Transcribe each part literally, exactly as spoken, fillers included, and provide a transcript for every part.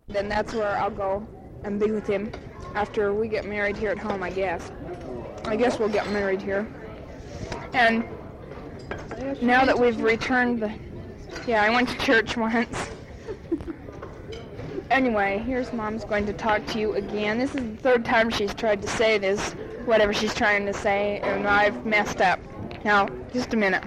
Then that's where I'll go and be with him after we get married here at home, I guess. I guess we'll get married here. And now that we've returned the... Yeah, I went to church once. Anyway, here's Mom's going to talk to you again. This is the third time she's tried to say this, whatever she's trying to say, and I've messed up. Now, just a minute.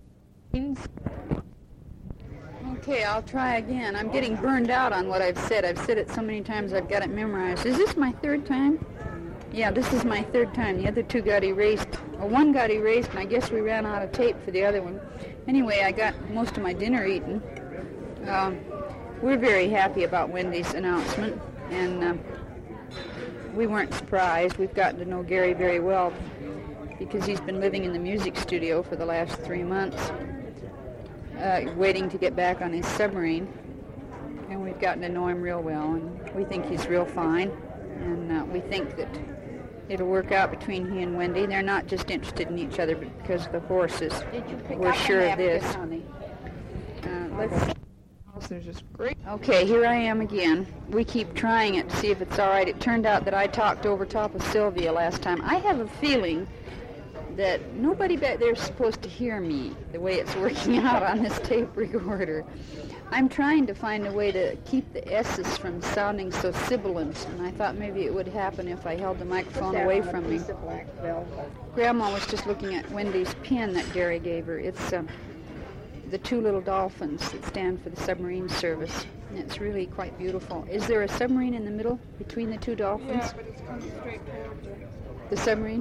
Okay, I'll try again. I'm getting burned out on what I've said. I've said it so many times I've got it memorized. Is this my third time? Yeah, this is my third time. The other two got erased. Well, one got erased, and I guess we ran out of tape for the other one. Anyway, I got most of my dinner eaten. Um, we're very happy about Wendy's announcement, and uh, we weren't surprised. We've gotten to know Gary very well because he's been living in the music studio for the last three months, uh, waiting to get back on his submarine, and we've gotten to know him real well, and we think he's real fine, and uh, we think that it'll work out between he and Wendy. They're not just interested in each other but because of the horses. Did you pick We're up sure the of this. napkin, honey? Uh, let's There's just great. Okay, here I am again. We keep trying it to see if it's all right. It turned out that I talked over top of Sylvia last time. I have a feeling that nobody back there is supposed to hear me the way it's working out on this tape recorder. I'm trying to find a way to keep the S's from sounding so sibilant, and I thought maybe it would happen if I held the microphone away from me. Grandma was just looking at Wendy's pin that Gary gave her. It's um, the two little dolphins that stand for the submarine service, and it's really quite beautiful. Is there a submarine in the middle between the two dolphins? Yeah, but it's coming straight towards you. The submarine?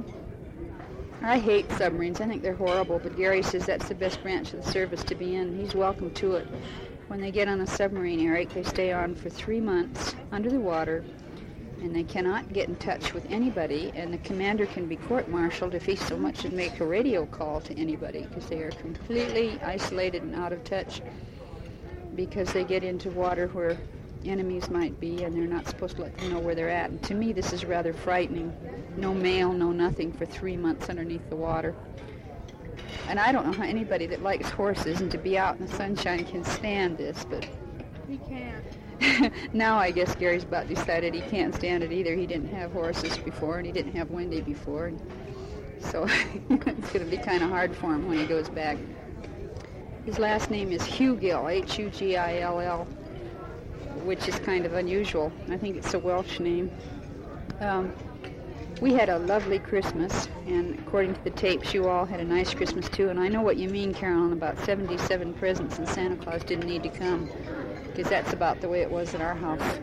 I hate submarines. I think they're horrible, but Gary says that's the best branch of the service to be in. He's welcome to it. When they get on a submarine, Eric, they stay on for three months under the water, and they cannot get in touch with anybody, and the commander can be court-martialed if he so much as make a radio call to anybody, because they are completely isolated and out of touch because they get into water where enemies might be, and they're not supposed to let them know where they're at. And to me, this is rather frightening. No mail, no nothing for three months underneath the water. And I don't know how anybody that likes horses and to be out in the sunshine can stand this, but We can't. now I guess Gary's about decided he can't stand it either. He didn't have horses before, and he didn't have Wendy before, and so it's going to be kind of hard for him when he goes back. His last name is Hugill, H U G I L L, which is kind of unusual. I think it's a Welsh name. Um, we had a lovely Christmas, and according to the tapes, you all had a nice Christmas too, and I know what you mean, Carolyn, about seventy-seven presents and Santa Claus didn't need to come, because that's about the way it was at our house.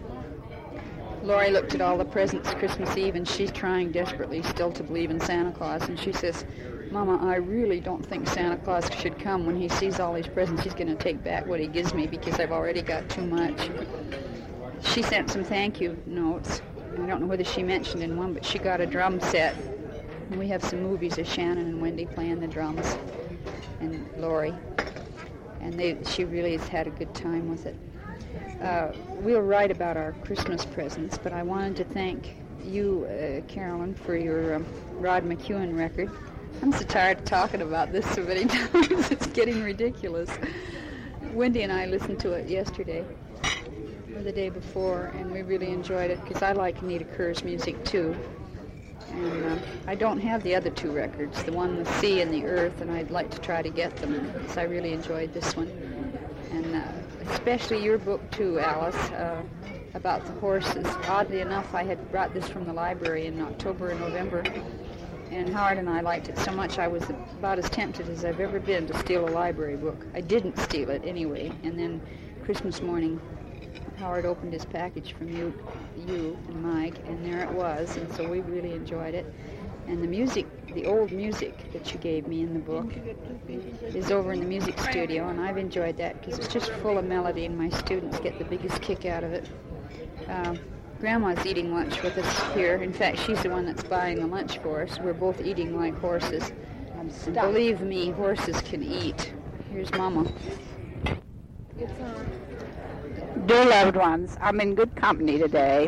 Lori looked at all the presents Christmas Eve, and she's trying desperately still to believe in Santa Claus, and she says, Mama, I really don't think Santa Claus should come. When he sees all these presents, he's going to take back what he gives me because I've already got too much. She sent some thank you notes. I don't know whether she mentioned in one, but she got a drum set. And we have some movies of Shannon and Wendy playing the drums, and Lori. And they, she really has had a good time with it. Uh, we'll write about our Christmas presents, but I wanted to thank you, uh, Carolyn, for your um, Rod McEwen record. I'm so tired of talking about this so many times. It's getting ridiculous. Wendy and I listened to it yesterday, or the day before, and we really enjoyed it because I like Anita Kerr's music too. And uh, I don't have the other two records, the one, The Sea and the Earth, and I'd like to try to get them because I really enjoyed this one. And uh, especially your book too, Alice, uh, about the horses. Oddly enough, I had brought this from the library in October and November, and Howard and I liked it so much I was about as tempted as I've ever been to steal a library book. I didn't steal it anyway, and then Christmas morning, Howard opened his package from you, you and Mike, and there it was, and so we really enjoyed it. And the music, the old music that you gave me in the book is over in the music studio, and I've enjoyed that because it's just full of melody, and my students get the biggest kick out of it. Uh, Grandma's eating lunch with us here. In fact, she's the one that's buying the lunch for us. We're both eating like horses. And believe me, horses can eat. Here's Mama. It's on. Dear loved ones, I'm in good company today.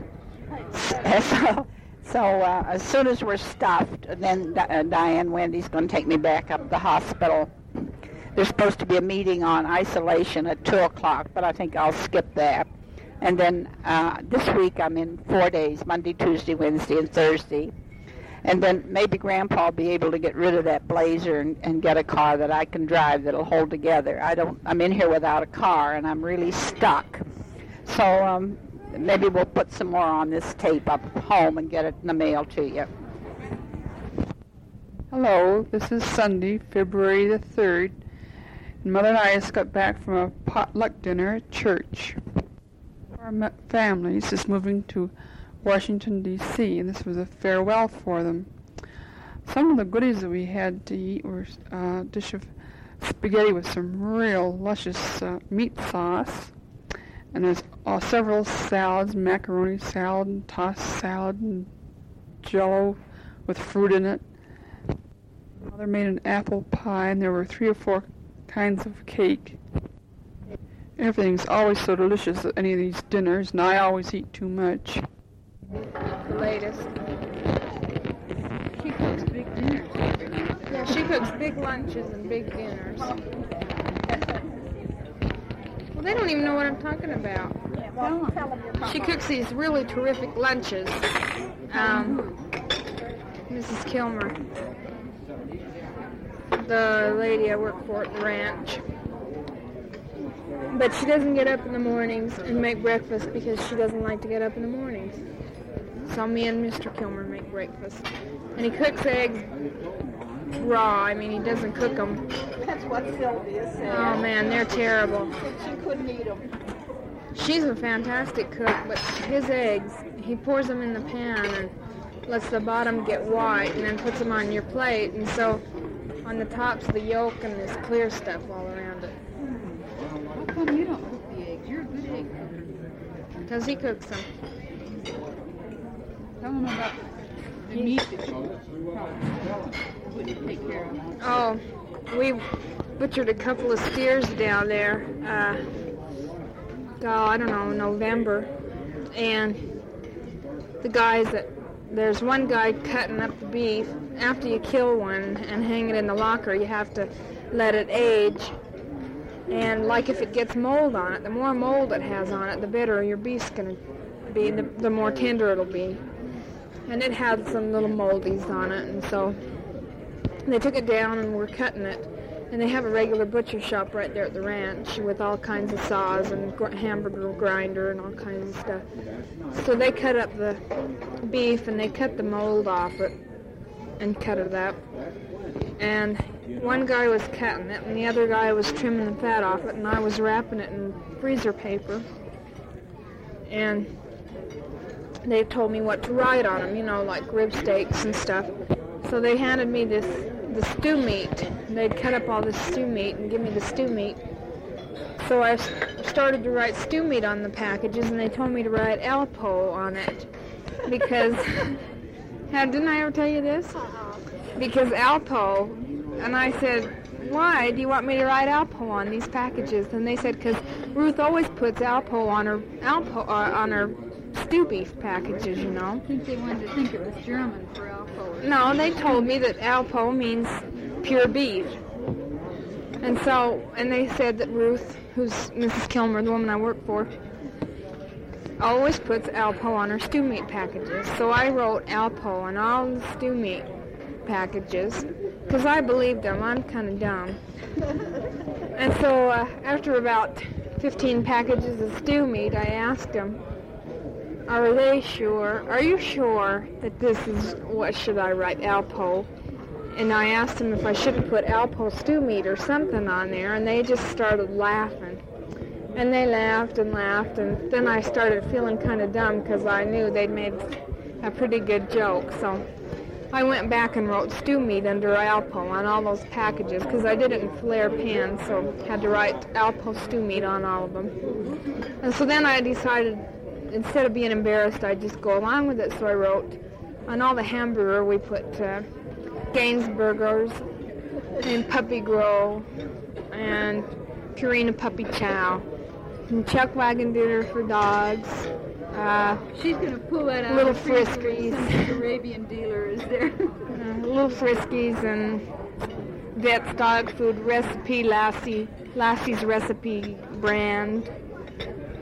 So, so uh, as soon as we're stuffed, then uh, Diane Wendy's going to take me back up to the hospital. There's supposed to be a meeting on isolation at two o'clock, but I think I'll skip that. And then uh, this week I'm in four days, Monday, Tuesday, Wednesday, and Thursday. And then maybe Grandpa will be able to get rid of that Blazer and, and get a car that I can drive that'll hold together. I don't, I'm in here without a car, and I'm really stuck. So um, maybe we'll put some more on this tape up home and get it in the mail to you. Hello, this is Sunday, February the third. And Mother and I just got back from a potluck dinner at church. Our families is moving to Washington, D C, and this was a farewell for them. Some of the goodies that we had to eat were uh, a dish of spaghetti with some real luscious uh, meat sauce, and there's uh, several salads, macaroni salad, and tossed salad, and Jell-O with fruit in it. Mother made an apple pie, and there were three or four kinds of cake. Everything's always so delicious at any of these dinners, and I always eat too much. The latest. She cooks big dinners every night. Yeah, she cooks big lunches and big dinners. Well, they don't even know what I'm talking about. She cooks these really terrific lunches. Um, Missus Kilmer, the lady I work for at the ranch. But she doesn't get up in the mornings and make breakfast because she doesn't like to get up in the mornings. So me and Mister Kilmer make breakfast. And he cooks eggs raw. I mean, he doesn't cook them. That's what Sylvia said. Oh, man, they're terrible. She couldn't eat them. She's a fantastic cook, but his eggs, he pours them in the pan and lets the bottom get white and then puts them on your plate. And so on the top's the yolk and this clear stuff all around it. How come you don't cook the eggs? You're a good egg cooker. Because he cooks them. Tell them about the meat that you wouldn't take care of. Oh, we butchered a couple of steers down there, uh, oh, I don't know, November. And the guys that, there's one guy cutting up the beef. After you kill one and hang it in the locker, you have to let it age. And like if it gets mold on it, the more mold it has on it, the better your beef's going to be, the, the more tender it'll be. And it had some little moldies on it, and so they took it down and were cutting it. And they have a regular butcher shop right there at the ranch with all kinds of saws and gr- hamburger grinder and all kinds of stuff. So they cut up the beef and they cut the mold off it and cut it up. And one guy was cutting it and the other guy was trimming the fat off it, and I was wrapping it in freezer paper. And they told me what to write on them, you know, like rib steaks and stuff. So they handed me this the stew meat. They'd cut up all the stew meat and give me the stew meat. So I started to write stew meat on the packages, and they told me to write Alpo on it because how, didn't I ever tell you this? Because Alpo, and I said, why do you want me to write Alpo on these packages? And they said, because Ruth always puts Alpo on her Alpo uh, on her stew beef packages, you know. I think they wanted to think it was German for Alpo. No, they told me that Alpo means pure beef. And so, and they said that Ruth, who's Missus Kilmer, the woman I work for, always puts Alpo on her stew meat packages. So I wrote Alpo on all the stew meat packages because I believed them. I'm kind of dumb. And so uh, after about fifteen packages of stew meat, I asked them, are they sure, are you sure that this is, what should I write, Alpo? And I asked them if I shouldn't put Alpo stew meat or something on there, and they just started laughing. And they laughed and laughed, and then I started feeling kind of dumb because I knew they'd made a pretty good joke. So I went back and wrote stew meat under Alpo on all those packages because I did it in flare pan, so had to write Alpo stew meat on all of them. And so then I decided, instead of being embarrassed, I'd just go along with it. So I wrote, on all the hamburger, we put uh, Gainsburgers and Puppy Grow and Purina Puppy Chow and Chuck Wagon Dinner for dogs. Uh, She's going to pull that out. Little of the freezer. Friskies. Some Arabian dealer is there. uh, little Friskies and Vet's Dog Food Recipe, Lassie, Lassie's Recipe brand.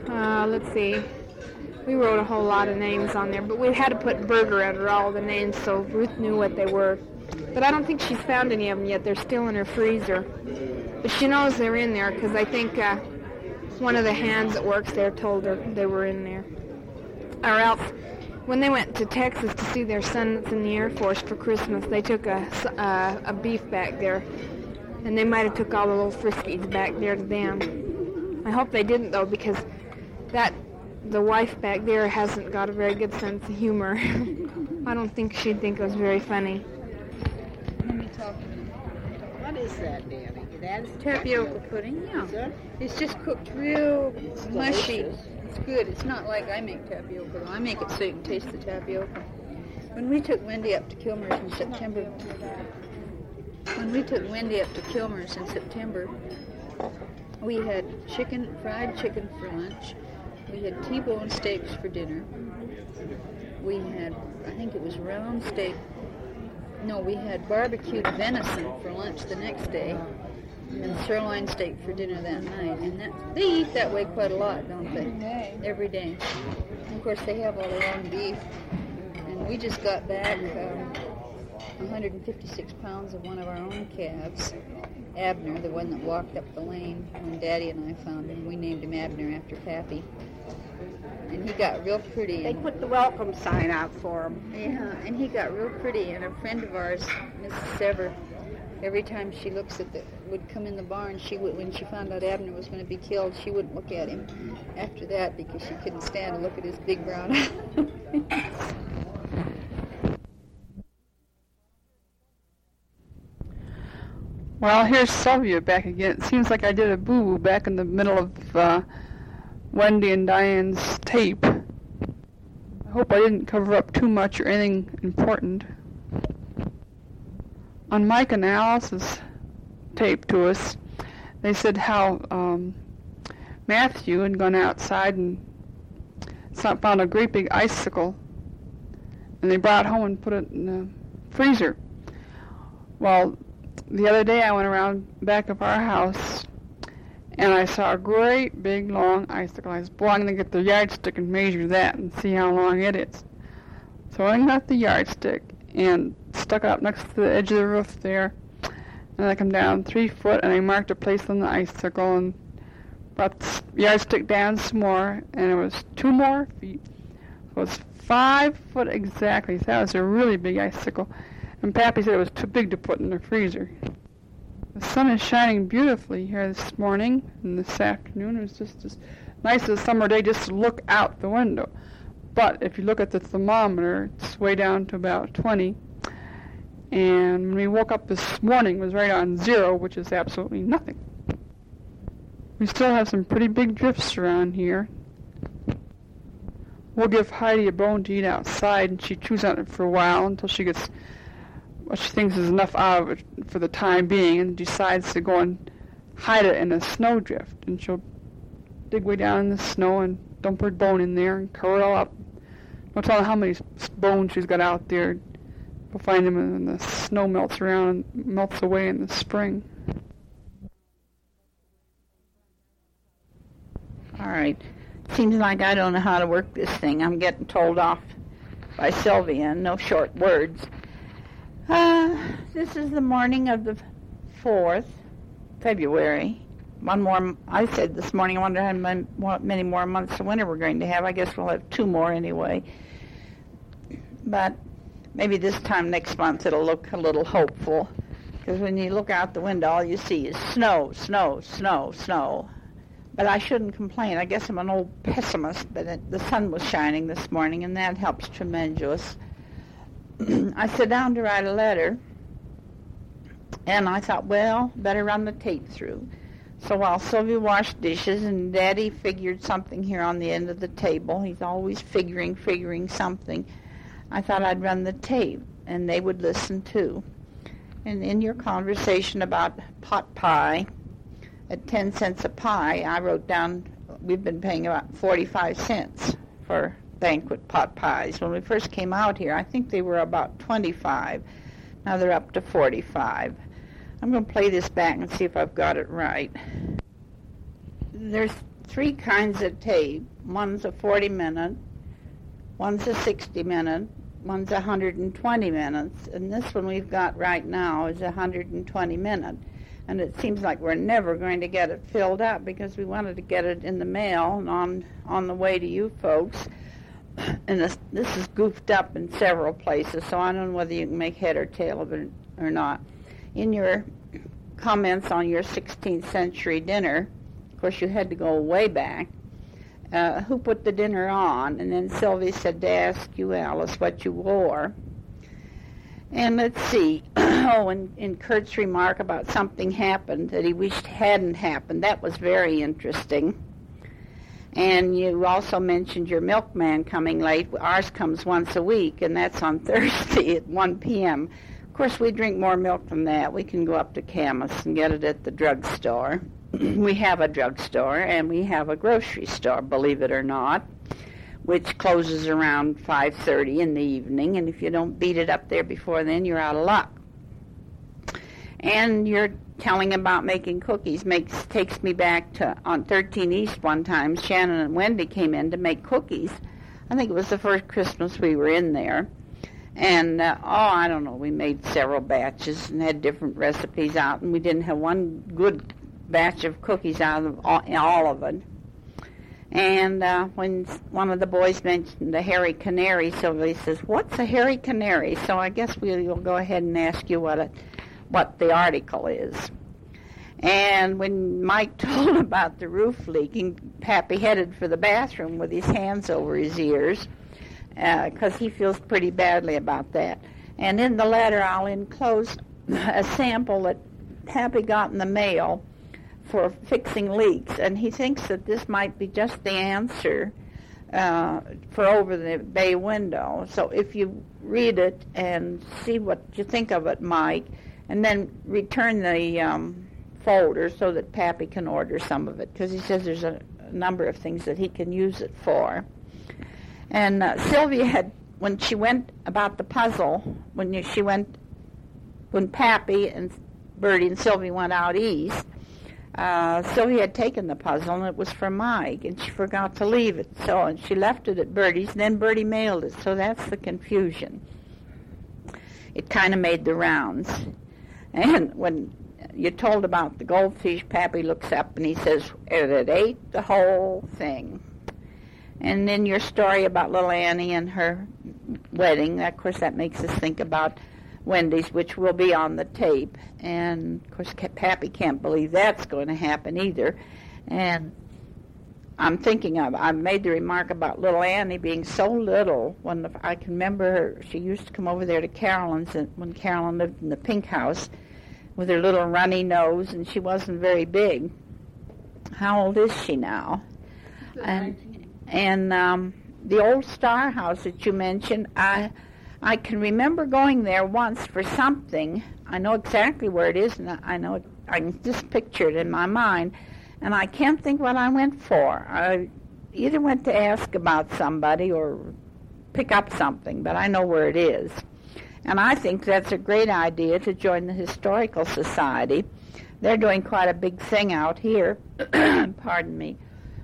Uh, let's see. We wrote a whole lot of names on there, but we had to put burger under all the names so Ruth knew what they were. But I don't think she's found any of them yet. They're still in her freezer. But she knows they're in there because I think uh, one of the hands that works there told her they were in there. Or else, when they went to Texas to see their son that's in the Air Force for Christmas, they took a, uh, a beef back there. And they might have took all the little Friskies back there to them. I hope they didn't, though, because that the wife back there hasn't got a very good sense of humor. I don't think she'd think it was very funny. Let me talk. What is that, Danny? That's Tapioca pudding, yeah. It's just cooked real mushy. It's good. It's not like I make tapioca, though. I make it so you can taste the tapioca. When we took Wendy up to Kilmer's in September, when we took Wendy up to Kilmer's in September, we had chicken, fried chicken for lunch. We had T-bone steaks for dinner. We had, I think it was round steak. No, we had barbecued venison for lunch the next day, and sirloin steak for dinner that night. And that, they eat that way quite a lot, don't they? Every day. Every day. And of course, they have all their own beef. And we just got back um, one hundred fifty-six pounds of one of our own calves, Abner, the one that walked up the lane when Daddy and I found him. We named him Abner after Pappy. And he got real pretty. They put the welcome sign out for him. Yeah, and he got real pretty. And a friend of ours, Missus Sever, every time she looks at the, would come in the barn, she would, when she found out Abner was going to be killed, she wouldn't look at him after that because she couldn't stand to look at his big brown eyes. Well, here's Sylvia back again. It seems like I did a boo-boo back in the middle of uh, Wendy and Diane's tape. I hope I didn't cover up too much or anything important. On Mike and Alice's tape to us, they said how um, Matthew had gone outside and found a great big icicle, and they brought it home and put it in the freezer. Well, the other day I went around back of our house and I saw a great big long icicle. I was, boy, I'm going to get the yardstick and measure that and see how long it is. So I got the yardstick and stuck it up next to the edge of the roof there. And I come down three foot and I marked a place on the icicle and brought the yardstick down some more, and it was two more feet. It was five foot exactly. So that was a really big icicle. And Pappy said it was too big to put in the freezer. The sun is shining beautifully here this morning and this afternoon. It was just as nice as a summer day just to look out the window. But if you look at the thermometer, it's way down to about twenty. And when we woke up this morning, it was right on zero, which is absolutely nothing. We still have some pretty big drifts around here. We'll give Heidi a bone to eat outside, and she chews on it for a while until she gets what she thinks is enough out of it for the time being, and decides to go and hide it in a snowdrift. And she'll dig way down in the snow and dump her bone in there and curl up. Don't tell her how many bones she's got out there. We'll find them when the snow melts around and melts away in the spring. All right. Seems like I don't know how to work this thing. I'm getting told off by Sylvia, and no short words. Uh, this is the morning of the fourth February. One more, I said this morning, I wonder how many more months of winter we're going to have. I guess we'll have two more anyway. But maybe this time next month it'll look a little hopeful. Because when you look out the window, all you see is snow, snow, snow, snow. But I shouldn't complain. I guess I'm an old pessimist, but it, the sun was shining this morning, and that helps tremendous. I sat down to write a letter, and I thought, well, better run the tape through. So while Sylvia washed dishes and Daddy figured something here on the end of the table, he's always figuring, figuring something, I thought I'd run the tape, and they would listen too. And in your conversation about pot pie, at ten cents a pie, I wrote down we've been paying about forty-five cents for banquet pot pies. When we first came out here, I think they were about twenty-five. Now they're up to forty-five. I'm going to play this back and see if I've got it right. There's three kinds of tape. One's a forty minute, one's a sixty minute, one's one hundred twenty minutes, and this one we've got right now is one hundred twenty minute. And it seems like we're never going to get it filled up because we wanted to get it in the mail and on, on the way to you folks. And this, this is goofed up in several places, so I don't know whether you can make head or tail of it or not. In your comments on your sixteenth century dinner, of course you had to go way back, uh, who put the dinner on? And then Sylvie said to ask you, Alice, what you wore. And let's see, oh, in, in Kurt's remark about something happened that he wished hadn't happened, that was very interesting. And you also mentioned your milkman coming late. Ours comes once a week, and that's on Thursday at one p.m. Of course, we drink more milk than that. We can go up to Camas and get it at the drugstore. We have a drugstore, and we have a grocery store, believe it or not, which closes around five thirty in the evening, and if you don't beat it up there before then, you're out of luck. And you're telling about making cookies makes takes me back to on thirteen East one time. Shannon and Wendy came in to make cookies. I think it was the first Christmas we were in there. And, uh, oh, I don't know, we made several batches and had different recipes out, and we didn't have one good batch of cookies out of all, all of it. And uh, when one of the boys mentioned the hairy canary, Sylvie says, what's a hairy canary? So I guess we'll go ahead and ask you what, it, what the article is. And when Mike told about the roof leaking, Pappy headed for the bathroom with his hands over his ears because uh, he feels pretty badly about that. And in the letter, I'll enclose a sample that Pappy got in the mail for fixing leaks, and he thinks that this might be just the answer uh, for over the bay window. So if you read it and see what you think of it, Mike, and then return the um, folder so that Pappy can order some of it, because he says there's a, a number of things that he can use it for. And uh, Sylvia had, when she went about the puzzle, when you, she went, when Pappy and Bertie and Sylvie went out east, Uh, Sylvia had taken the puzzle, and it was for Mike, and she forgot to leave it. So, and she left it at Bertie's, and then Bertie mailed it. So that's the confusion. It kind of made the rounds. And when you're told about the goldfish, Pappy looks up and he says, it ate the whole thing. And then your story about little Annie and her wedding, of course, that makes us think about Wendy's, which will be on the tape. And, of course, Pappy can't believe that's going to happen either. And I'm thinking of, I made the remark about little Annie being so little. When the, I can remember her, she used to come over there to Carolyn's and, when Carolyn lived in the pink house with her little runny nose, and she wasn't very big. How old is she now? And, and um, the old Star House that you mentioned, I... I can remember going there once for something. I know exactly where it is, and I know it, I can just picture it in my mind, and I can't think what I went for. I either went to ask about somebody or pick up something, but I know where it is. And I think that's a great idea to join the Historical Society. They're doing quite a big thing out here. Pardon me.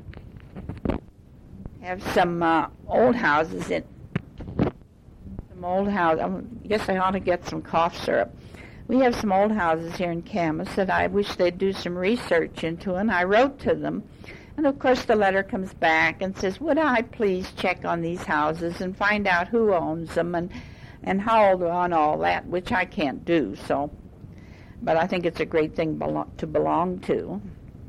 Have some uh, old houses in old house. I guess I ought to get some cough syrup. We have some old houses here in Camas that I wish they'd do some research into, and I wrote to them. And, of course, the letter comes back and says, would I please check on these houses and find out who owns them and, and how old and all that, which I can't do. So, but I think it's a great thing belo- to belong to.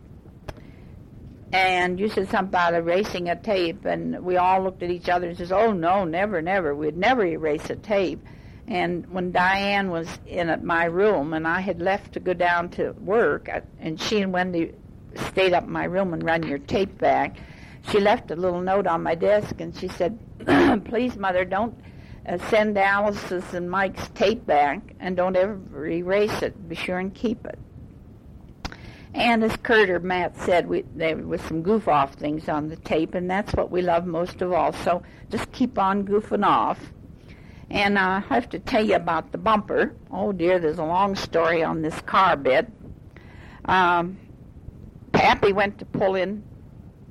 And you said something about erasing a tape, and we all looked at each other and says, oh, no, never, never. We'd never erase a tape. And when Diane was in at my room, and I had left to go down to work, I, and she and Wendy stayed up in my room and run your tape back, she left a little note on my desk, and she said, please, Mother, don't uh, send Alice's and Mike's tape back, and don't ever erase it. Be sure and keep it. And as Kurt or Matt said, we, there was some goof-off things on the tape, and that's what we love most of all. So just keep on goofing off. And uh, I have to tell you about the bumper. Oh, dear, there's a long story on this car bit. Um, Pappy went to pull in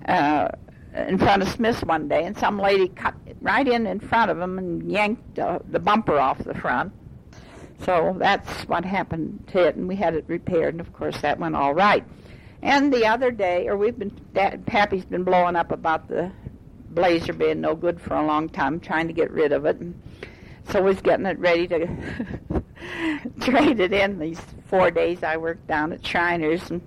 uh, in front of Smith's one day, and some lady cut right in in front of him and yanked uh, the bumper off the front. So that's what happened to it, and we had it repaired, and of course that went all right. And the other day, or we've been, Dad, Pappy's been blowing up about the Blazer being no good for a long time, trying to get rid of it. And so he's getting it ready to trade it in these four days I worked down at Shriners. And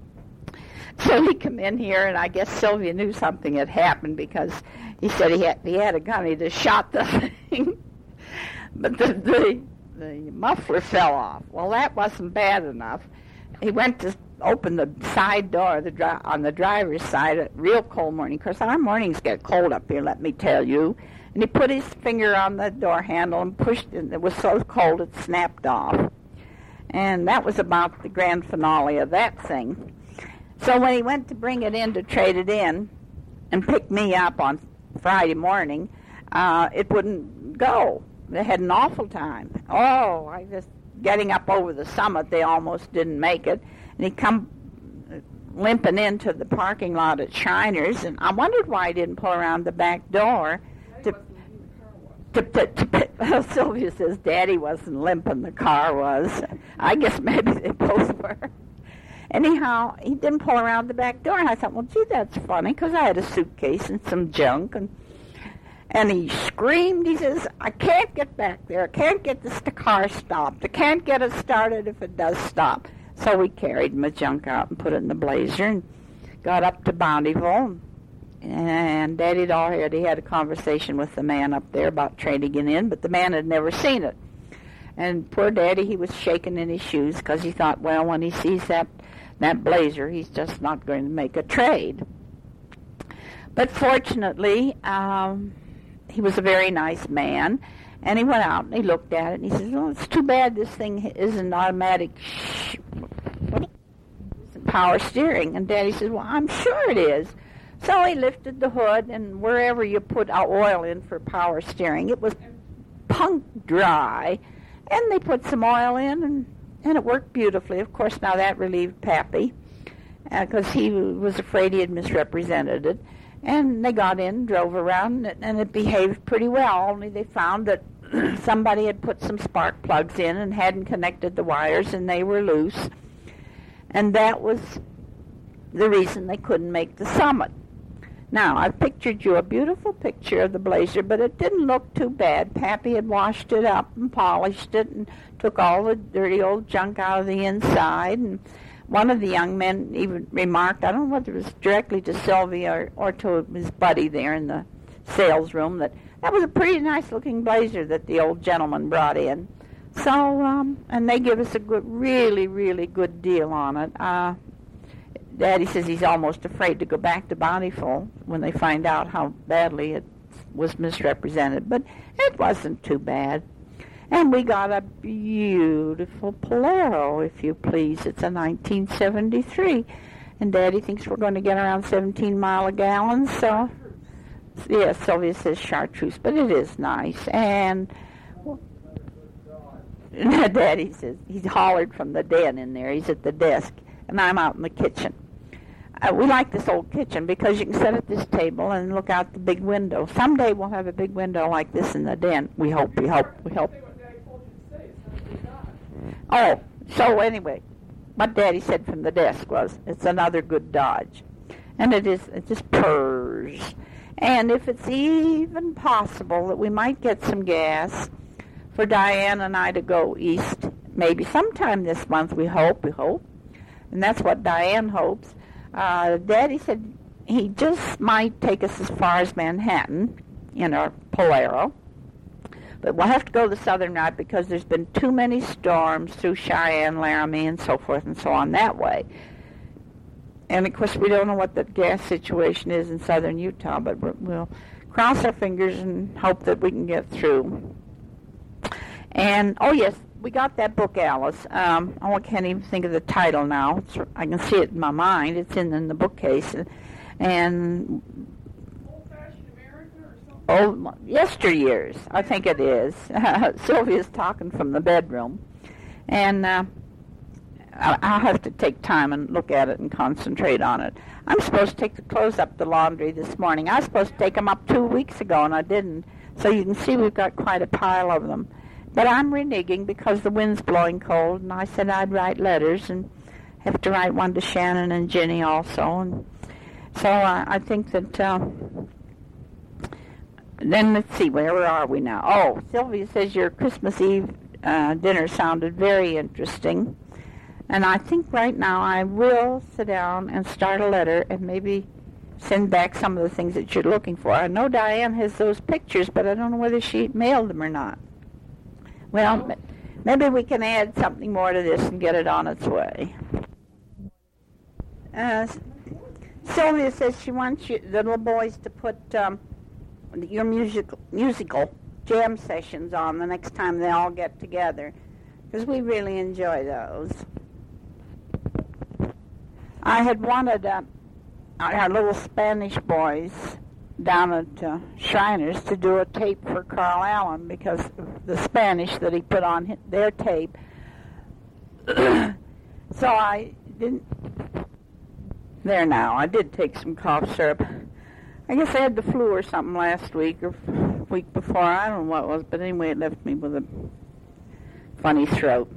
so he come in here, and I guess Sylvia knew something had happened because he said he had, he had a gun. He just shot the thing. But the, the, the muffler fell off. Well, that wasn't bad enough. He went to open the side door the dri- on the driver's side, a real cold morning. Of course, our mornings get cold up here, let me tell you. And he put his finger on the door handle and pushed it, and it was so cold it snapped off. And that was about the grand finale of that thing. So when he went to bring it in to trade it in and pick me up on Friday morning, uh, it wouldn't go. They had an awful time. Oh, I just, getting up over the summit, they almost didn't make it. And he come limping into the parking lot at Shriners, and I wondered why he didn't pull around the back door. To, to, to, to, to well, Sylvia says Daddy wasn't limping, the car was. I guess maybe they both were. Anyhow, he didn't pull around the back door, and I thought, well, gee, that's funny, because I had a suitcase and some junk, and and he screamed. He says, I can't get back there. I can't get this car stopped. I can't get it started if it does stop. So we carried my junk out and put it in the Blazer and got up to Bountyville. And Daddy'd already had a conversation with the man up there about trading it in, but the man had never seen it. And poor Daddy, he was shaking in his shoes because he thought, well, when he sees that, that Blazer, he's just not going to make a trade. But fortunately, um, he was a very nice man, and he went out and he looked at it and he says, well, it's too bad this thing isn't automatic sh- power steering. And Daddy says, well, I'm sure it is. So he lifted the hood, and wherever you put oil in for power steering, it was punk dry, and they put some oil in, and, and it worked beautifully. Of course, now that relieved Pappy, because uh, he was afraid he had misrepresented it. And they got in, drove around, and, and it behaved pretty well, only they found that somebody had put some spark plugs in and hadn't connected the wires, and they were loose. And that was the reason they couldn't make the summit. Now, I've pictured you a beautiful picture of the Blazer, but it didn't look too bad. Pappy had washed it up and polished it and took all the dirty old junk out of the inside. And one of the young men even remarked, I don't know whether it was directly to Sylvia or, or to his buddy there in the sales room, that that was a pretty nice-looking Blazer that the old gentleman brought in. So, um, and they give us a good, really, really good deal on it. Uh, Daddy says he's almost afraid to go back to Bountyful when they find out how badly it was misrepresented. But it wasn't too bad. And we got a beautiful Polaro, if you please. It's a nineteen seventy-three. And Daddy thinks we're going to get around seventeen mile a gallon. So, yeah, Sylvia says chartreuse, but it is nice. And well, Daddy says he's hollered from the den in there. He's at the desk, and I'm out in the kitchen. Uh, we like this old kitchen because you can sit at this table and look out the big window. Someday we'll have a big window like this in the den. We hope, we hope, we hope. Oh, so anyway, what Daddy said from the desk was, it's another good Dodge. And it is, it just purrs. And if it's even possible that we might get some gas for Diane and I to go east, maybe sometime this month, we hope, we hope. And that's what Diane hopes. Uh, Daddy said he just might take us as far as Manhattan in our Polaro. But we'll have to go the southern route because there's been too many storms through Cheyenne, Laramie, and so forth and so on that way. And, of course, we don't know what the gas situation is in southern Utah, but we'll cross our fingers and hope that we can get through. And, oh, yes, we got that book, Alice. Um, oh, I can't even think of the title now. It's, I can see it in my mind. It's in, in the bookcase. And, Old-fashioned America or something? oh, yesteryears, I think it is. Sylvia's talking from the bedroom. And uh, I'll have to take time and look at it and concentrate on it. I'm supposed to take the clothes up the laundry this morning. I was supposed to take them up two weeks ago, and I didn't. So you can see we've got quite a pile of them. But I'm reneging because the wind's blowing cold, and I said I'd write letters and have to write one to Shannon and Jenny also. And so uh, I think that... Uh, then let's see, where are we now? Oh, Sylvia says your Christmas Eve uh, dinner sounded very interesting. And I think right now I will sit down and start a letter and maybe send back some of the things that you're looking for. I know Diane has those pictures, but I don't know whether she mailed them or not. Well, maybe we can add something more to this and get it on its way. Uh, Sylvia says she wants you, the little boys to put um, your musical, musical jam sessions on the next time they all get together, because we really enjoy those. I had wanted uh, our little Spanish boys down at uh, Shriners to do a tape for Carl Allen because of the Spanish that he put on his, their tape. So I didn't... There now, I did take some cough syrup. I guess I had the flu or something last week or week before. I don't know what it was, but anyway, it left me with a funny throat.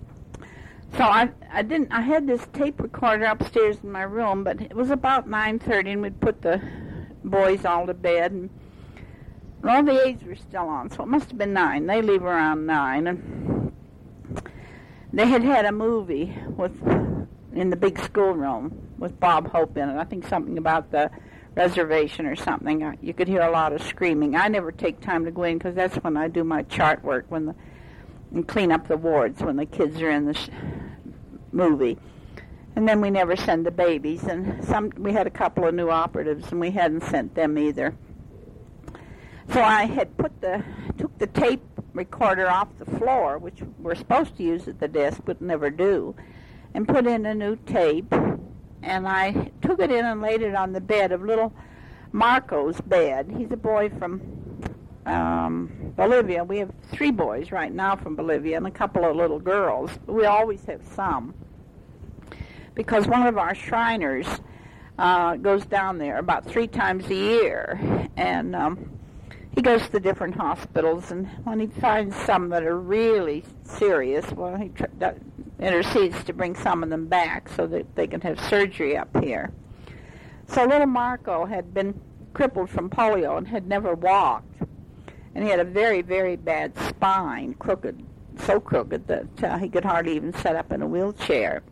So I I didn't I had this tape recorder upstairs in my room, but it was about nine thirty, and we'd put the boys all to bed, and all the aides were still on, so it must have been nine. They leave around nine, and they had had a movie with in the big schoolroom with Bob Hope in it. I think something about the reservation or something. You could hear a lot of screaming. I never take time to go in because that's when I do my chart work when the and clean up the wards when the kids are in the sh- movie. And then we never send the babies. And some we had a couple of new operatives, and we hadn't sent them either. So I had put the took the tape recorder off the floor, which we're supposed to use at the desk but never do, and put in a new tape. And I took it in and laid it on the bed of little Marco's bed. He's a boy from um, Bolivia. We have three boys right now from Bolivia and a couple of little girls. We always have some because one of our Shriners uh, goes down there about three times a year, and um, he goes to the different hospitals, and when he finds some that are really serious, well, he tr- intercedes to bring some of them back so that they can have surgery up here. So little Marco had been crippled from polio and had never walked, and he had a very, very bad spine, crooked, so crooked that uh, he could hardly even sit up in a wheelchair.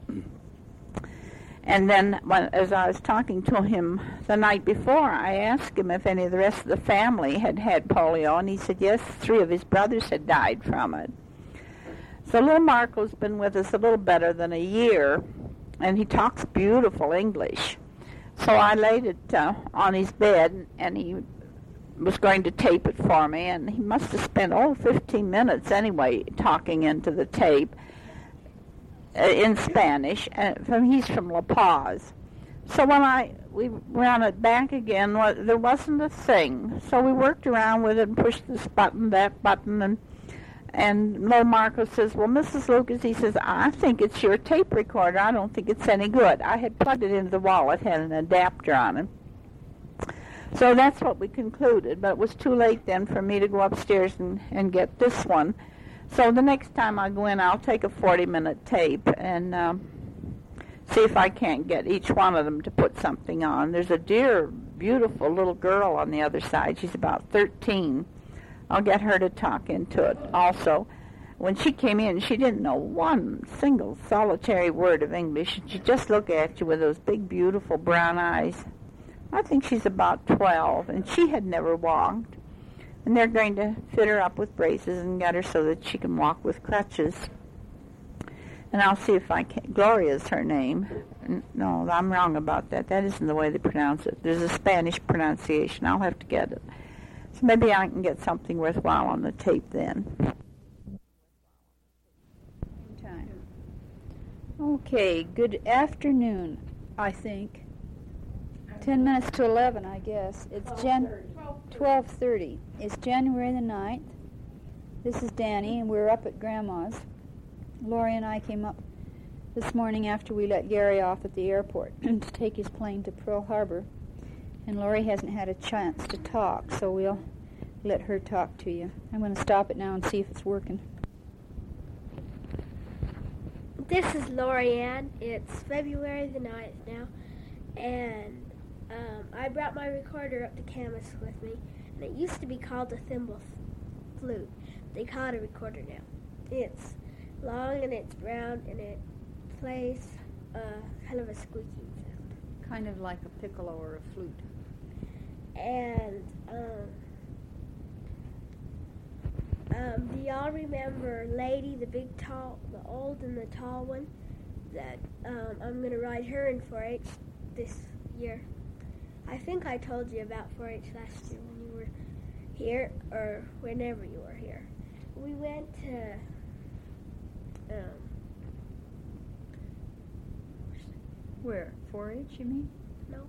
And then, when, as I was talking to him the night before, I asked him if any of the rest of the family had had polio, and he said yes, three of his brothers had died from it. So little Marco's been with us a little better than a year, and he talks beautiful English. So I laid it uh, on his bed, and he was going to tape it for me, and he must have spent, oh, fifteen minutes anyway, talking into the tape in Spanish. And he's from La Paz. So when I we ran it back again, well, there wasn't a thing. So we worked around with it and pushed this button, that button, and and little Marco says, well, Missus Lucas, he says, I think it's your tape recorder. I don't think it's any good. I had plugged it into the wall. It had an adapter on it. So that's what we concluded, but it was too late then for me to go upstairs and, and get this one. So the next time I go in, I'll take a forty-minute tape and um, see if I can't get each one of them to put something on. There's a dear, beautiful little girl on the other side. She's about thirteen. I'll get her to talk into it also. When she came in, she didn't know one single solitary word of English. She'd just look at you with those big, beautiful brown eyes. I think she's about twelve, and she had never walked. And they're going to fit her up with braces and get her so that she can walk with crutches. And I'll see if I can. Gloria's her name. No, I'm wrong about that. That isn't the way they pronounce it. There's a Spanish pronunciation. I'll have to get it. So maybe I can get something worthwhile on the tape then. Time. Okay, good afternoon, I think. Ten minutes to eleven, I guess. It's Jan twelve thirty. It's January the ninth. This is Danny, and we're up at Grandma's. Lori and I came up this morning after we let Gary off at the airport to take his plane to Pearl Harbor. And Lori hasn't had a chance to talk, so we'll let her talk to you. I'm going to stop it now and see if it's working. This is Lori Ann. It's February the ninth now, and um, I brought my recorder up to Camas with me, and it used to be called a thimble flute. They call it a recorder now. It's long and it's brown, and it plays uh, kind of a squeaking sound. Kind of like a piccolo or a flute. And um, um, do y'all remember Lady, the big tall, the old and the tall one? That um, I'm going to ride her in four H this year. I think I told you about four H last year when you were here, or whenever you were here. We went to um, Where? four H, you mean? no.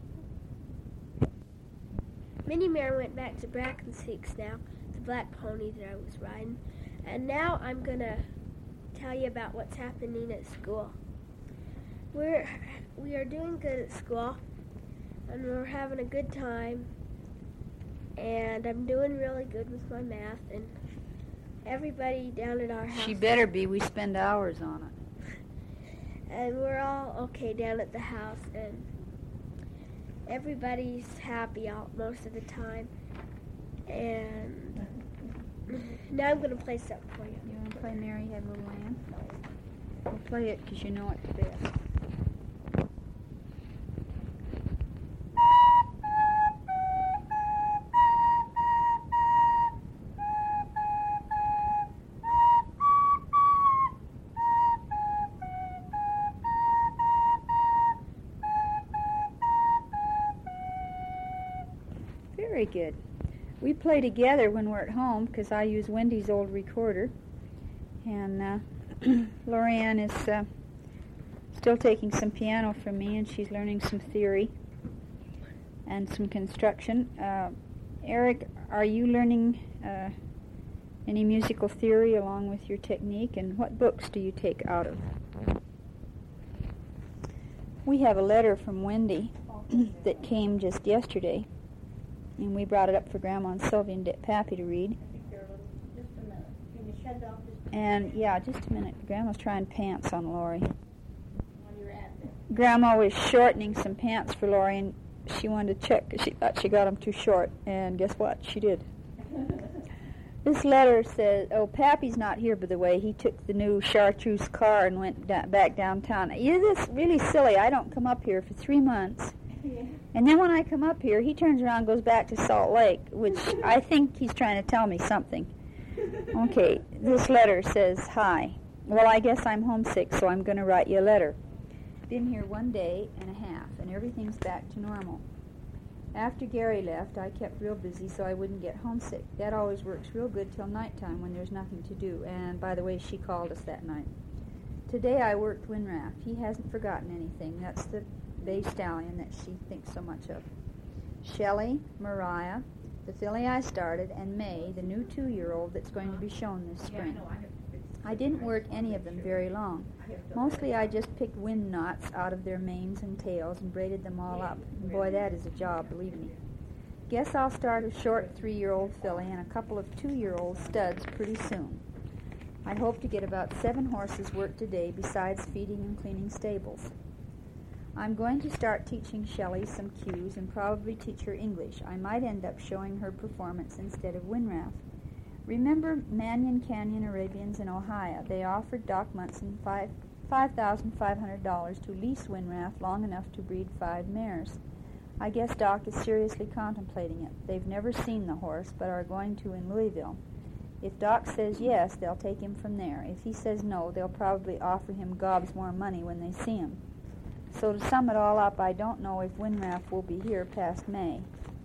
Minnie Mare went back to Brackenseeks now, the black pony that I was riding. And now I'm going to tell you about what's happening at school. We're, we are doing good at school, and we're having a good time. And I'm doing really good with my math, and everybody down at our house. She better be. We spend hours on it. And we're all okay down at the house, and everybody's happy out most of the time. And now I'm going to play something for you. You want to play Mary Had Little Lamb? We'll play it because you know it best. Very good. We play together when we're at home because I use Wendy's old recorder. And uh, Lorianne is uh, still taking some piano from me, and she's learning some theory and some construction. Uh, Eric, are you learning uh, any musical theory along with your technique, and what books do you take out of? We have a letter from Wendy that came just yesterday, and we brought it up for Grandma and Sylvia and Pappy to read. And, yeah, just a minute. Grandma's trying pants on Lori. Grandma was shortening some pants for Lori, and she wanted to check because she thought she got them too short. And guess what? She did. This letter says, oh, Pappy's not here, by the way. He took the new chartreuse car and went da- back downtown. You're this really silly. I don't come up here for three months. And then when I come up here, he turns around and goes back to Salt Lake, which I think he's trying to tell me something. Okay, this letter says, hi. Well, I guess I'm homesick, so I'm going to write you a letter. Been here one day and a half, and everything's back to normal. After Gary left, I kept real busy so I wouldn't get homesick. That always works real good till nighttime when there's nothing to do. And, by the way, she called us that night. Today I worked Winraff. He hasn't forgotten anything. That's the bay stallion that she thinks so much of. Shelley, Mariah, the filly I started, and May, the new two-year-old that's going to be shown this spring. I didn't work any of them very long. Mostly I just picked wind knots out of their manes and tails and braided them all up. And boy, that is a job, believe me. Guess I'll start a short three-year-old filly and a couple of two-year-old studs pretty soon. I hope to get about seven horses worked a day besides feeding and cleaning stables. I'm going to start teaching Shelley some cues and probably teach her English. I might end up showing her performance instead of Winraff. Remember Mannion Canyon Arabians in Ohio? They offered Doc Munson five thousand five hundred dollars to lease Winraff long enough to breed five mares. I guess Doc is seriously contemplating it. They've never seen the horse, but are going to in Louisville. If Doc says yes, they'll take him from there. If he says no, they'll probably offer him gobs more money when they see him. So to sum it all up, I don't know if Winraff will be here past May.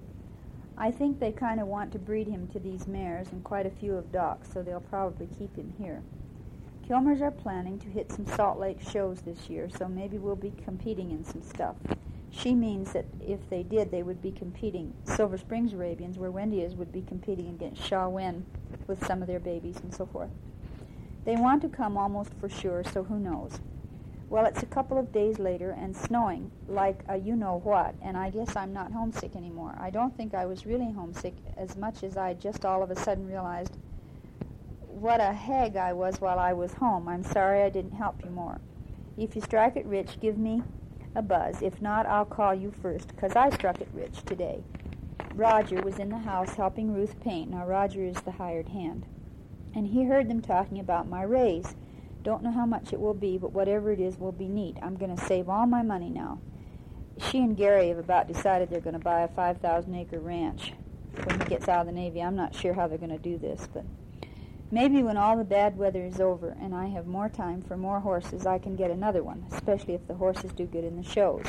I think they kind of want to breed him to these mares and quite a few of Doc's, so they'll probably keep him here. Kilmers are planning to hit some Salt Lake shows this year, so maybe we'll be competing in some stuff. She means that if they did, they would be competing. Silver Springs Arabians, where Wendy is, would be competing against Shaw Wen with some of their babies and so forth. They want to come almost for sure, so who knows. Well, it's a couple of days later and snowing like a you-know-what, and I guess I'm not homesick anymore. I don't think I was really homesick as much as I just all of a sudden realized what a hag I was while I was home. I'm sorry I didn't help you more. If you strike it rich, give me a buzz. If not, I'll call you first, 'cause I struck it rich today. Roger was in the house helping Ruth paint. Now, Roger is the hired hand. And he heard them talking about my raise. Don't know how much it will be, but whatever it is will be neat. I'm going to save all my money now. She and Gary have about decided they're going to buy a five thousand acre ranch when he gets out of the Navy. I'm not sure how they're going to do this, but maybe when all the bad weather is over and I have more time for more horses, I can get another one, especially if the horses do good in the shows.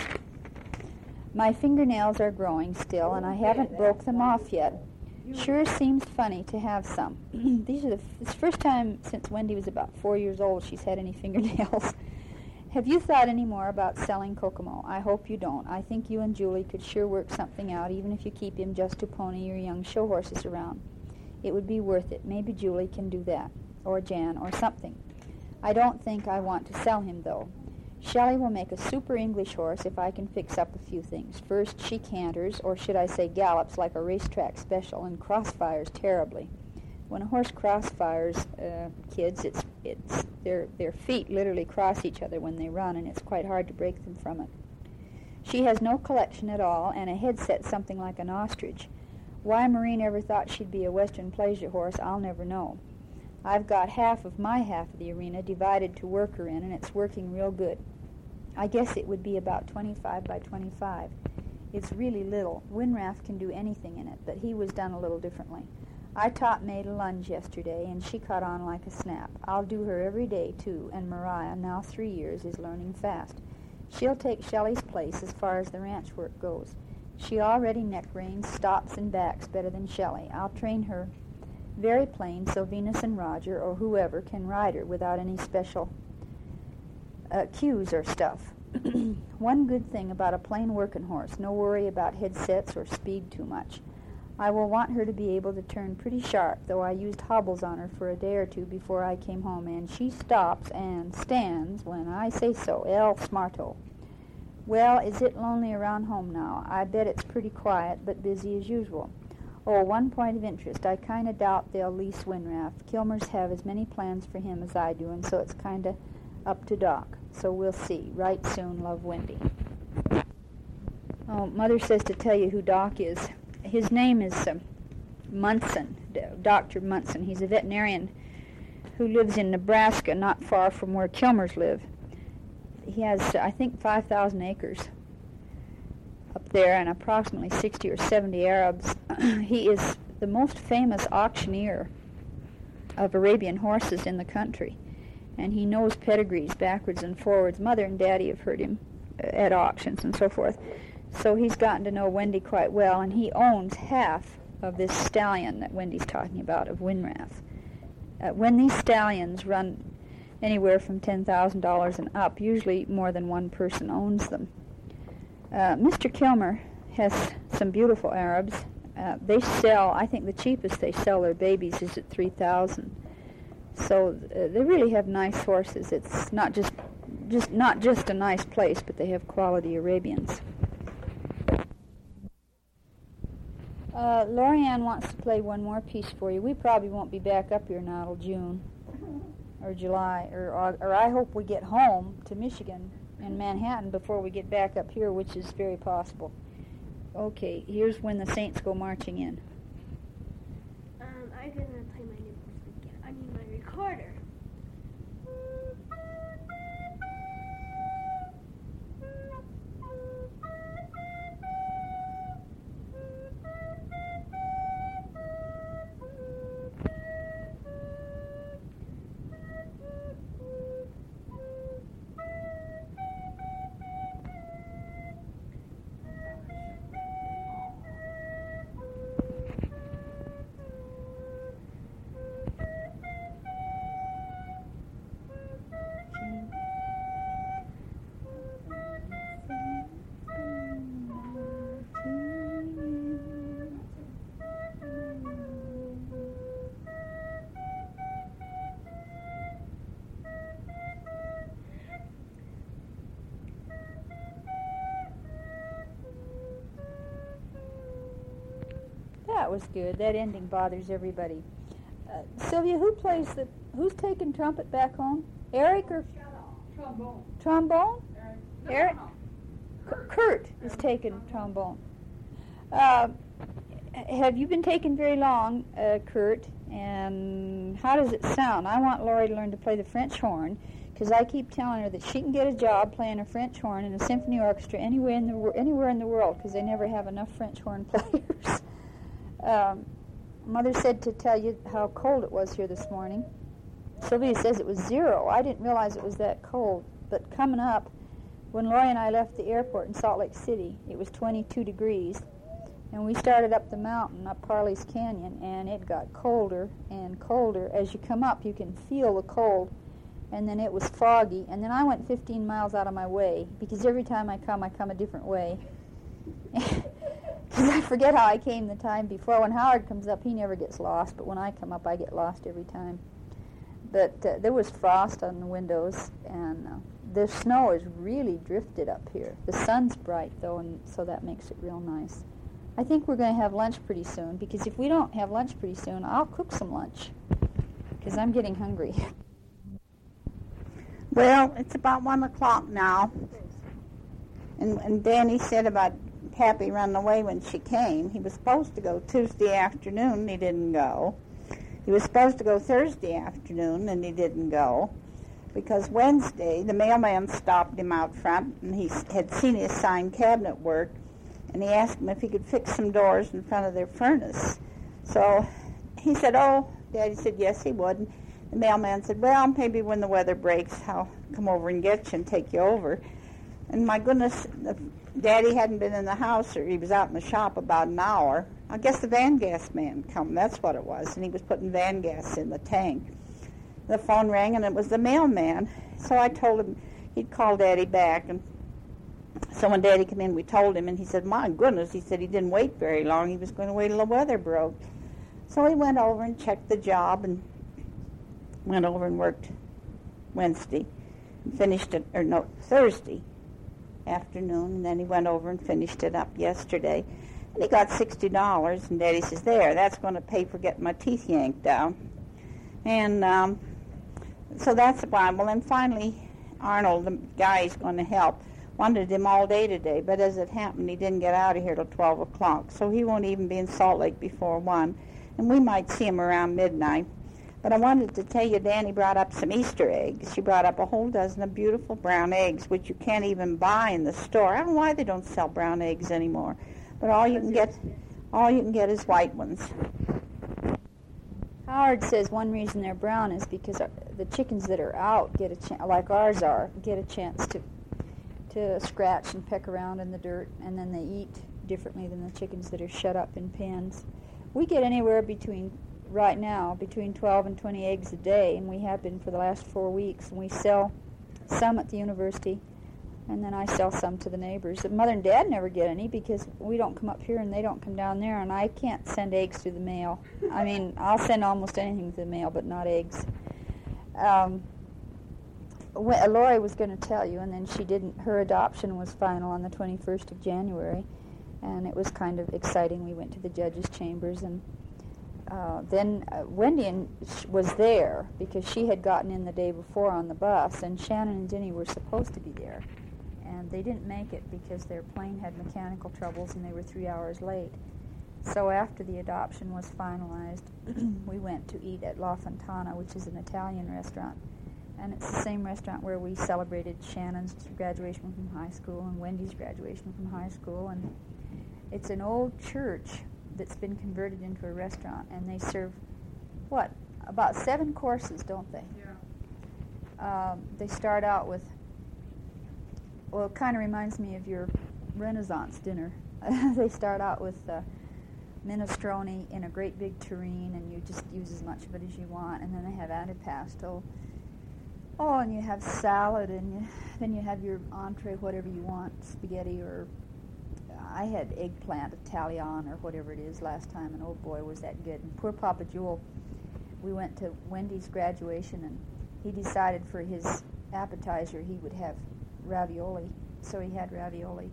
My fingernails are growing still, and I haven't broke them off yet. Sure seems funny to have some. These are the f- it's the first time since Wendy was about four years old she's had any fingernails. Have you thought any more about selling Kokomo? I hope you don't. I think you and Julie could sure work something out, even if you keep him just to pony your young show horses around. It would be worth it. Maybe Julie can do that, or Jan, or something. I don't think I want to sell him, though. Shelley will make a super English horse if I can fix up a few things. First, she canters, or should I say gallops, like a racetrack special, and crossfires terribly. When a horse crossfires, uh, kids, it's it's their their feet literally cross each other when they run, and it's quite hard to break them from it. She has no collection at all, and a headset something like an ostrich. Why Maureen ever thought she'd be a Western pleasure horse, I'll never know. I've got half of my half of the arena divided to work her in, and it's working real good. I guess it would be about twenty-five by twenty-five. It's really little. Winrath can do anything in it, but he was done a little differently. I taught May to lunge yesterday, and she caught on like a snap. I'll do her every day, too, and Mariah, now three years, is learning fast. She'll take Shelley's place as far as the ranch work goes. She already neck reins, stops, and backs better than Shelley. I'll train her very plain so Venus and Roger, or whoever, can ride her without any special Uh, cues or stuff. One good thing about a plain working horse, no worry about headsets or speed too much. I will want her to be able to turn pretty sharp, though I used hobbles on her for a day or two before I came home, and she stops and stands when I say so. El Smarto. Well, is it lonely around home now? I bet it's pretty quiet, but busy as usual. Oh, one point of interest. I kind of doubt they'll lease Winrath. Kilmer's have as many plans for him as I do, and so it's kind of up to Doc. So we'll see. Right soon, love, Wendy. Oh, Mother says to tell you who Doc is. His name is uh, Munson, Doctor Munson. He's a veterinarian who lives in Nebraska, not far from where Kilmer's live. He has, uh, I think, five thousand acres up there and approximately sixty or seventy Arabs. He is the most famous auctioneer of Arabian horses in the country. And he knows pedigrees backwards and forwards. Mother and Daddy have heard him at auctions and so forth. So he's gotten to know Wendy quite well, and he owns half of this stallion that Wendy's talking about, of Winrath. Uh, when these stallions run anywhere from ten thousand dollars and up, usually more than one person owns them. Uh, Mister Kilmer has some beautiful Arabs. Uh, they sell, I think the cheapest they sell their babies is at three thousand dollars. So uh, they really have nice horses. It's not just, just not just a nice place, but they have quality Arabians. Uh, Lorianne wants to play one more piece for you. We probably won't be back up here now till June or July, or, or or I hope we get home to Michigan and Manhattan before we get back up here, which is very possible. Okay, here's When the Saints Go Marching In. Um, I'm gonna play my new again. I mean my recorder. that was good. That ending bothers everybody. Uh, Sylvia, who plays the, who's taking trumpet back home? Eric or? Trombone. Trombone? Eric? K- Kurt is taking trombone. Uh, have you been taking very long, uh, Kurt? And how does it sound? I want Lori to learn to play the French horn, because I keep telling her that she can get a job playing a French horn in a symphony orchestra anywhere in the anywhere in the world, because they never have enough French horn players. um, Mother said to tell you how cold it was here this morning. Sylvia says it was zero. I didn't realize it was that cold. But coming up, when Lori and I left the airport in Salt Lake City, it was twenty-two degrees. And we started up the mountain, up Parley's Canyon, and it got colder and colder. As you come up, you can feel the cold. And then it was foggy. And then I went fifteen miles out of my way, because every time I come, I come a different way. Because I forget how I came the time before. When Howard comes up, he never gets lost, but when I come up, I get lost every time. But uh, there was frost on the windows, and uh, the snow is really drifted up here. The sun's bright, though, and so that makes it real nice. I think we're going to have lunch pretty soon, because if we don't have lunch pretty soon, I'll cook some lunch, because I'm getting hungry. Well, it's about one o'clock now, and, and Danny said about Pappy running away when she came. He was supposed to go Tuesday afternoon, he didn't go. He was supposed to go Thursday afternoon, and he didn't go, because Wednesday the mailman stopped him out front, and he had seen his signed cabinet work, and he asked him if he could fix some doors in front of their furnace. So he said, oh, Daddy said yes, he would. And the mailman said, well, maybe when the weather breaks, I'll come over and get you and take you over. And my goodness, the Daddy hadn't been in the house, or he was out in the shop about an hour. I guess the van gas man come, that's what it was, and he was putting van gas in the tank. The phone rang, and it was the mailman. So I told him he'd call Daddy back, and so when Daddy came in, we told him, and he said, my goodness, he said he didn't wait very long. He was going to wait till the weather broke. So he went over and checked the job, and went over and worked Wednesday, and finished it, or no, Thursday afternoon, and then he went over and finished it up yesterday. And he got sixty dollars, and Daddy says, there, that's going to pay for getting my teeth yanked out. And um, so that's why. Well, then finally, Arnold, the guy he's going to help, wanted him all day today, but as it happened, he didn't get out of here till twelve o'clock, so he won't even be in Salt Lake before one, and we might see him around midnight. But I wanted to tell you, Danny brought up some Easter eggs. She brought up a whole dozen of beautiful brown eggs, which you can't even buy in the store. I don't know why they don't sell brown eggs anymore, but all you can get, all you can get is white ones. Howard says one reason they're brown is because the chickens that are out get a chance, like ours are, get a chance to to scratch and peck around in the dirt, and then they eat differently than the chickens that are shut up in pens. We get anywhere between, right now, between twelve and twenty eggs a day, and we have been for the last four weeks, and we sell some at the university, and then I sell some to the neighbors. Mother and Dad never get any because we don't come up here and they don't come down there, and I can't send eggs through the mail. I mean, I'll send almost anything through the mail, but not eggs. Um, when, Lori was going to tell you, and then she didn't. Her adoption was final on the twenty-first of January, and it was kind of exciting. We went to the judge's chambers, and uh, then uh, Wendy and sh- was there because she had gotten in the day before on the bus, and Shannon and Jenny were supposed to be there, and they didn't make it because their plane had mechanical troubles and they were three hours late. So after the adoption was finalized, we went to eat at La Fontana, which is an Italian restaurant. And it's the same restaurant where we celebrated Shannon's graduation from high school and Wendy's graduation from high school. And it's an old church that's been converted into a restaurant. And they serve, what, about seven courses, don't they? Yeah. Um, they start out with, well, it kind of reminds me of your Renaissance dinner. They start out with uh, minestrone in a great big tureen, and you just use as much of it as you want. And then they have antipasto. Oh, and you have salad, and you, then you have your entree, whatever you want, spaghetti, or uh, I had eggplant Italian or whatever it is last time, and oh boy, was that good. And poor Papa Jewel, we went to Wendy's graduation, and he decided for his appetizer he would have ravioli, so he had ravioli.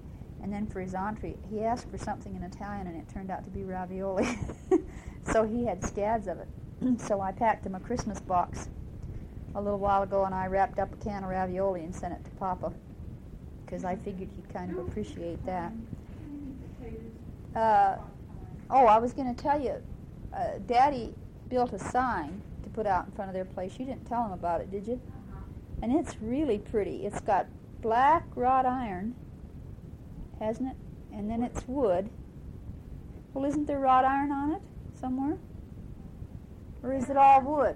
And then for his entree, he asked for something in Italian, and it turned out to be ravioli. So he had scads of it. So I packed him a Christmas box a little while ago, and I wrapped up a can of ravioli and sent it to Papa, because I figured he'd kind of appreciate that. Uh, oh, I was going to tell you, uh, Daddy built a sign to put out in front of their place. You didn't tell him about it, did you? And it's really pretty. It's got black wrought iron, hasn't it? And then it's wood. Well, isn't there wrought iron on it somewhere? Or is it all wood?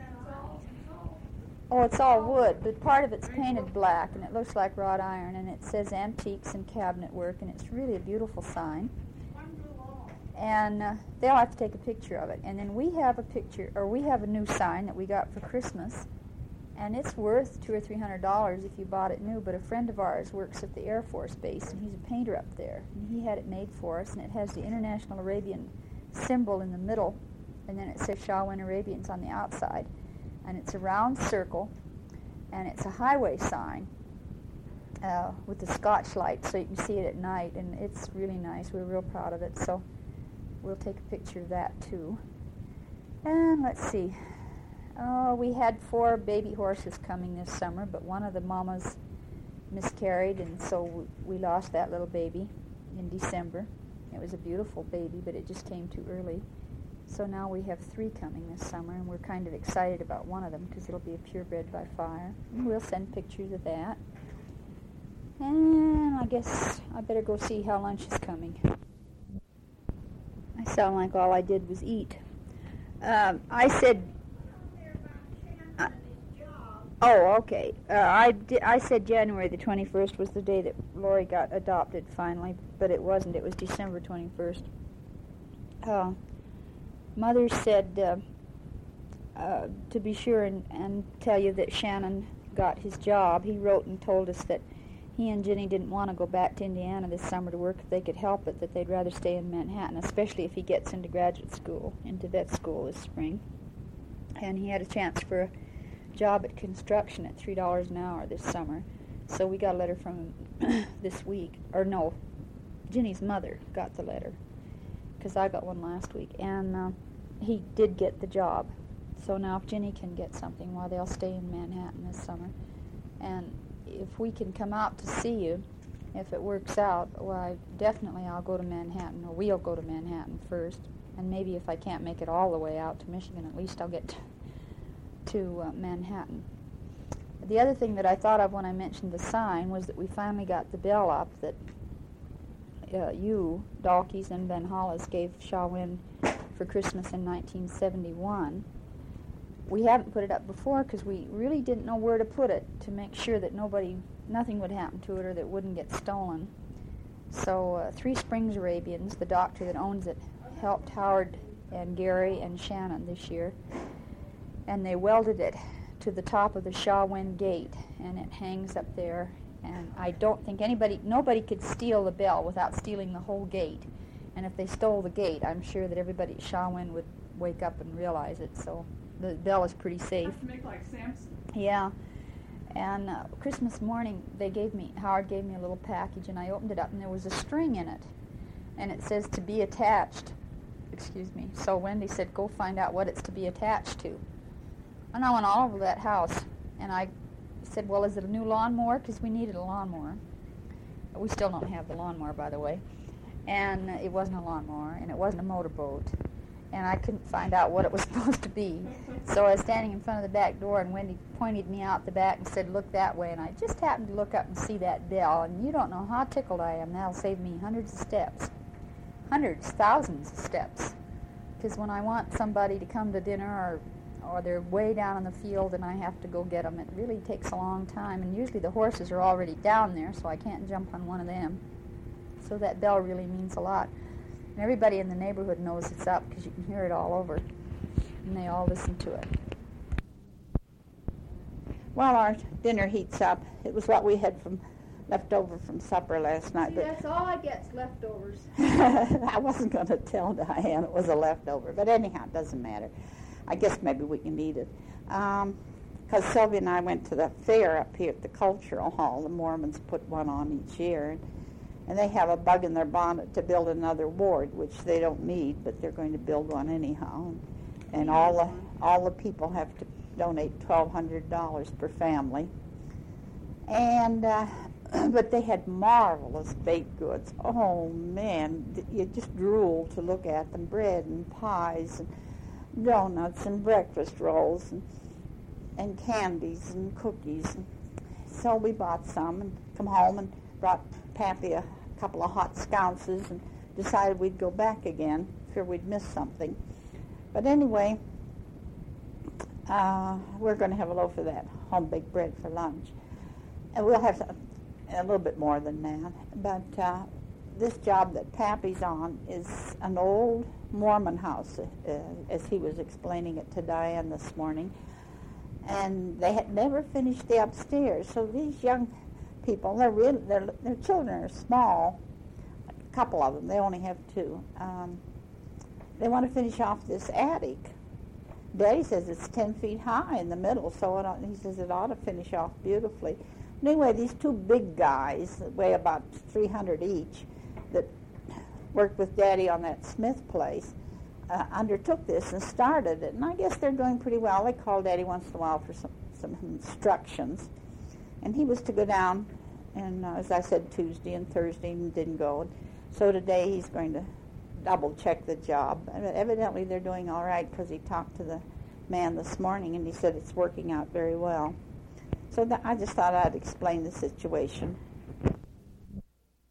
Oh, it's all wood, but part of it's painted black, and it looks like wrought iron, and it says antiques and cabinet work, and it's really a beautiful sign. And uh, they'll have to take a picture of it. And then we have a picture, or we have a new sign that we got for Christmas, and it's worth two or three hundred dollars if you bought it new. But a friend of ours works at the Air Force Base, and he's a painter up there, and he had it made for us, and it has the International Arabian symbol in the middle, and then it says Shawin Arabians on the outside. And it's a round circle, and it's a highway sign uh, with the Scotch light, so you can see it at night, and it's really nice. We're real proud of it, so we'll take a picture of that too. And let's see. Oh, we had four baby horses coming this summer, but one of the mamas miscarried, and so we lost that little baby in December. It was a beautiful baby, but it just came too early. So now we have three coming this summer, and we're kind of excited about one of them because it'll be a purebred by fire. And we'll send pictures of that. And I guess I better go see how lunch is coming. I sound like all I did was eat. Um, I said... Uh, oh, okay. Uh, I, di- I said January the twenty-first was the day that Lori got adopted finally, but it wasn't. It was December twenty-first. Uh, Mother said uh, uh, to be sure and, and tell you that Shannon got his job. He wrote and told us that he and Jenny didn't want to go back to Indiana this summer to work if they could help it, that they'd rather stay in Manhattan, especially if he gets into graduate school, into vet school this spring. And he had a chance for a job at construction at three dollars an hour this summer. So we got a letter from him this week. Or no, Jenny's mother got the letter, because I got one last week, and uh, he did get the job. So now if Jenny can get something, well, they'll stay in Manhattan this summer. And if we can come out to see you, if it works out, well, I, definitely I'll go to Manhattan, or we'll go to Manhattan first. And maybe if I can't make it all the way out to Michigan, at least I'll get to, to uh, Manhattan. The other thing that I thought of when I mentioned the sign was that we finally got the bell up that Uh, you, Dalkeys, and Van Hollis gave Shawin for Christmas in nineteen seventy-one. We haven't put it up before because we really didn't know where to put it to make sure that nobody, nothing would happen to it or that it wouldn't get stolen. So uh, Three Springs Arabians, the doctor that owns it, helped Howard and Gary and Shannon this year, and they welded it to the top of the Shawin gate, and it hangs up there. And I don't think anybody, nobody could steal the bell without stealing the whole gate. And if they stole the gate, I'm sure that everybody at Shawin would wake up and realize it. So the bell is pretty safe. Have to make like Samson. Yeah. And uh, Christmas morning, they gave me, Howard gave me a little package, and I opened it up, and there was a string in it. And it says to be attached. Excuse me. So Wendy said, go find out what it's to be attached to. And I went all over that house, and I said, well, is it a new lawnmower? Because we needed a lawnmower. We still don't have the lawnmower, by the way. And it wasn't a lawnmower, and it wasn't a motorboat. And I couldn't find out what it was supposed to be. So I was standing in front of the back door, and Wendy pointed me out the back and said, look that way. And I just happened to look up and see that bell. And you don't know how tickled I am. That'll save me hundreds of steps. Hundreds, thousands of steps. Because when I want somebody to come to dinner, or or they're way down in the field and I have to go get them, it really takes a long time. And usually the horses are already down there, so I can't jump on one of them. So that bell really means a lot. And everybody in the neighborhood knows it's up because you can hear it all over. And they all listen to it. Well, our dinner heats up. It was what we had from left over from supper last night. See, but that's all I get's leftovers. I wasn't going to tell Diane it was a leftover. But anyhow, it doesn't matter. I guess maybe we can eat it. Because um, Sylvia and I went to the fair up here at the Cultural Hall. The Mormons put one on each year. And they have a bug in their bonnet to build another ward, which they don't need, but they're going to build one anyhow. And all the all the people have to donate twelve hundred dollars per family. And uh, but they had marvelous baked goods. Oh man, you just drool to look at them. Bread and pies and donuts and breakfast rolls and and candies and cookies. So we bought some and come home and brought Pappy a couple of hot sconces and decided we'd go back again, fear we'd miss something. But anyway, uh, we're going to have a loaf of that home-baked bread for lunch. And we'll have some, a little bit more than that. But uh, this job that Pappy's on is an old Mormon house, uh, as he was explaining it to Diane this morning. And they had never finished the upstairs, so these young people, they're real, their their children are small, a couple of them, they only have two. Um, they want to finish off this attic. Daddy says it's ten feet high in the middle, so it ought, he says it ought to finish off beautifully. Anyway, these two big guys that weigh about three hundred each that worked with Daddy on that Smith place uh, undertook this and started it, and I guess they're doing pretty well. They call Daddy once in a while for some, some instructions. And he was to go down, and uh, as I said, Tuesday and Thursday, and didn't go. So today he's going to double-check the job. And evidently they're doing all right because he talked to the man this morning, and he said it's working out very well. So th- I just thought I'd explain the situation.